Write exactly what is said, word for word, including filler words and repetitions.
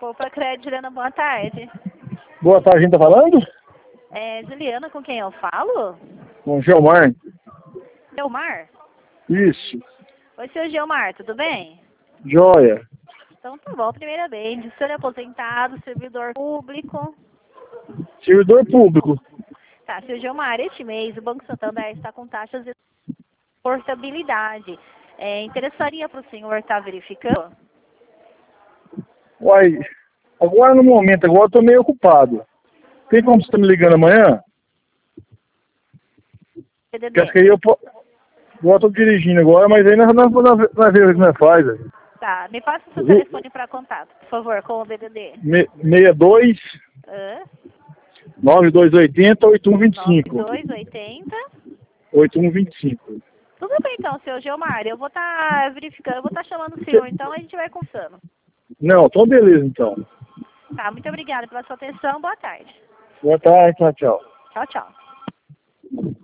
Opa, Crédito, Juliana, boa tarde. Boa tarde, quem tá falando? É Juliana, com quem eu falo? Com o Gilmar. Gilmar? Isso. Oi, seu Gilmar, tudo bem? Joia. Então tá bom, primeiramente, o senhor é aposentado, servidor público. Servidor público. Tá, seu Gilmar, este mês o Banco Santander está com taxas de portabilidade. É, interessaria para o senhor estar verificando? Uai, agora no momento, agora eu tô meio ocupado. Tem como você tá me ligando amanhã? P D Porque acho que D. aí eu posso... Agora eu tô dirigindo agora, mas aí nós vamos nós ver o que nós faz. velho. Tá, me passa o seu telefone para contato, por favor, com o B D D. Me- seis dois, Hã? nove dois oito zero, oito um dois cinco. nove dois oito zero. oito um dois cinco. Tudo bem então, seu Gilmar, eu vou estar verificando, eu vou estar chamando o senhor, então a gente vai conversando. Não, então beleza então. Tá, muito obrigada pela sua atenção, boa tarde. Boa tarde, tchau, tchau. Tchau, tchau.